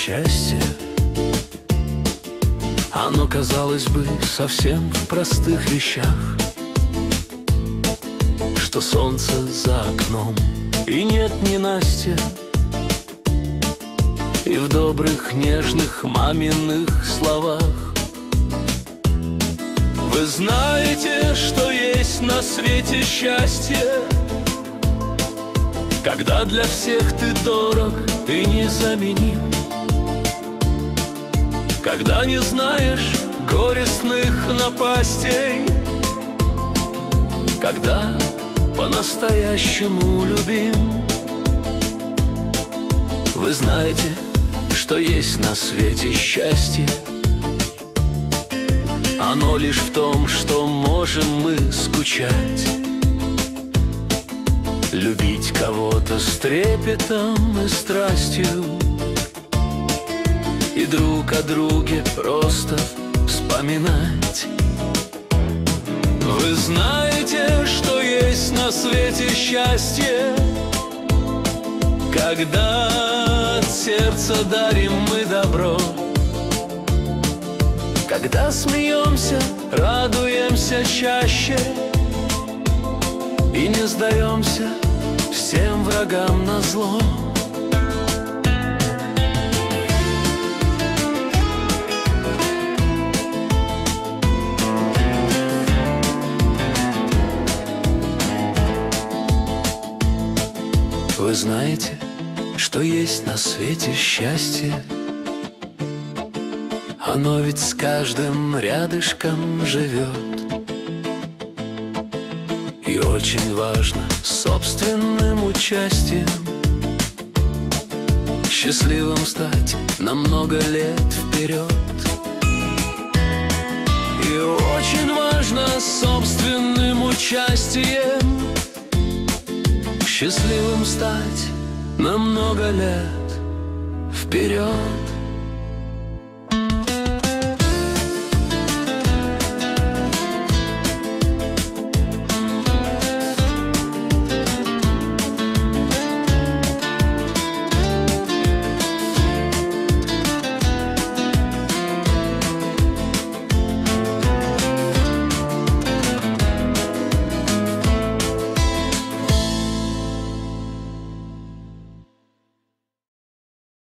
счастье. Оно, казалось бы, совсем в простых вещах, что солнце за окном и нет ненастья, и в добрых, нежных маминых словах. Вы знаете, что есть на свете счастье, когда для всех ты дорог и незаменим, когда не знаешь горестных напастей, когда по-настоящему любим. Вы знаете, что есть на свете счастье. Оно лишь в том, что можем мы скучать, любить кого-то с трепетом и страстью, и друг о друге просто вспоминать. Вы знаете, что есть на свете счастье, когда от сердца дарим мы добро, когда смеемся, радуемся чаще и не сдаемся всем врагам назло. Вы знаете, что есть на свете счастье. Оно ведь с каждым рядышком живет. И очень важно собственным участием счастливым стать на много лет вперед. И очень важно собственным участием счастливым стать на много лет вперед.